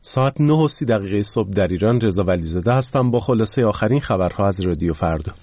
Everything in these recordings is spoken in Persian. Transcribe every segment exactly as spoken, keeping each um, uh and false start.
ساعت نه و سی دقیقه صبح در ایران. رضا ولیزاده هستم با خلاصه آخرین خبرها از رادیو فردا.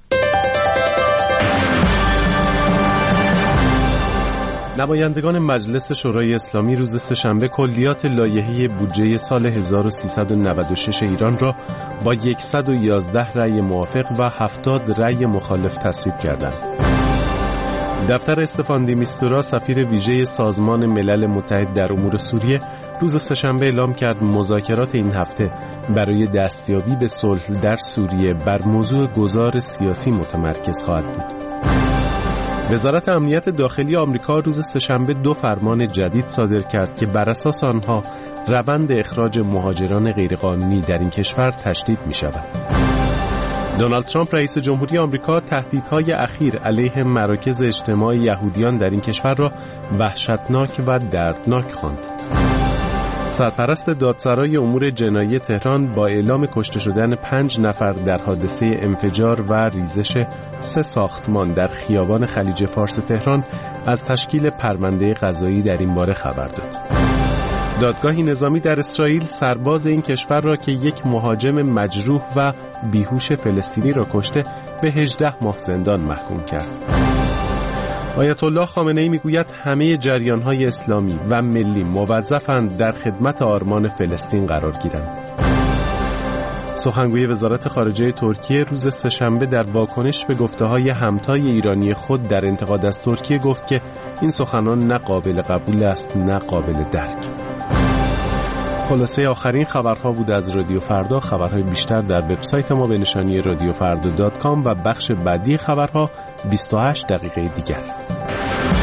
نمایندگان مجلس شورای اسلامی روز سه‌شنبه کلیات لایحه بودجه سال هزار و سیصد و نود و شش ایران را با صد و یازده رأی موافق و هفتاد رأی مخالف تصویب کردند. دفتر استفان دی میستورا سفیر ویژه سازمان ملل متحد در امور سوریه روز سه‌شنبه اعلام کرد مذاکرات این هفته برای دستیابی به صلح در سوریه بر موضوع گذار سیاسی متمرکز خواهد بود. وزارت امنیت داخلی آمریکا روز سه‌شنبه دو فرمان جدید صادر کرد که بر اساس آنها روند اخراج مهاجران غیرقانونی در این کشور تشدید می شود. دونالد ترامپ رئیس جمهوری آمریکا تهدیدهای اخیر علیه مراکز اجتماع یهودیان در این کشور را وحشتناک و دردناک خواند. سرپرست دادسرای امور جنایی تهران با اعلام کشته شدن پنج نفر در حادثه انفجار و ریزش سه ساختمان در خیابان خلیج فارس تهران از تشکیل پرونده قضایی در این باره خبر داد. دادگاهی نظامی در اسرائیل سرباز این کشور را که یک مهاجم مجروح و بیهوش فلسطینی را کشته به هجده ماه زندان محکوم کرد. آیت الله خامنه ای میگوید همه جریان‌های اسلامی و ملی موظفند در خدمت آرمان فلسطین قرار گیرند. سخنگوی وزارت خارجه ترکیه روز سه‌شنبه در واکنش به گفته‌های همتای ایرانی خود در انتقاد از ترکیه گفت که این سخنان نه قابل قبول است نه قابل درک. خلاصه آخرین خبرها بود از رادیو فردا. خبرهای بیشتر در وبسایت ما به نشانی رادیو فردا دات کام و بخش بعدی خبرها بیست و هشت دقیقه دیگر.